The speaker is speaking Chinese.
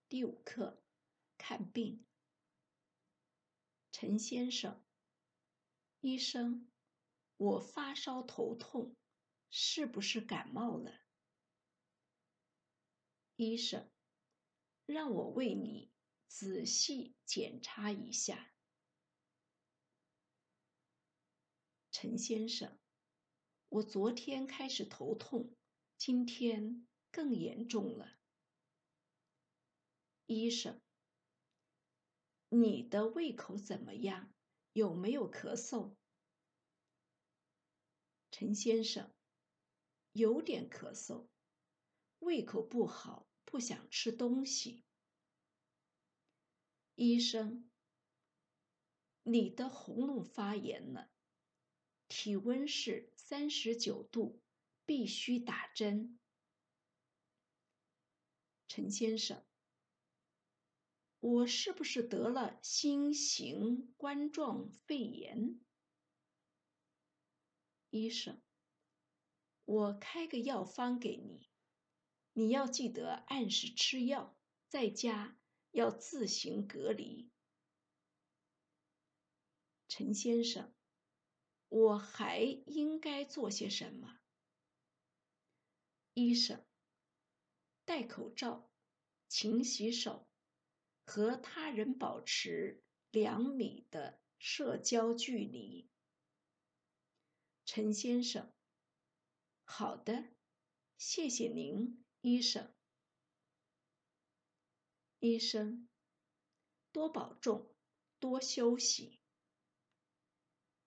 第5课，看病。陈先生，医生，我发烧头痛，是不是感冒了？医生，让我为你仔细检查一下。陈先生，我昨天开始头痛，今天更严重了。医生，你的胃口怎么样？有没有咳嗽？陈先生，有点咳嗽，胃口不好，不想吃东西。医生，你的喉咙发炎了，体温是39度，必须打针。陈先生，我是不是得了新型冠状肺炎？医生，我开个药方给你，你要记得按时吃药，在家要自行隔离。陈先生，我还应该做些什么？医生，戴口罩，勤洗手，和他人保持2米的社交距离。陈先生，好的，谢谢您，医生。医生，多保重，多休息。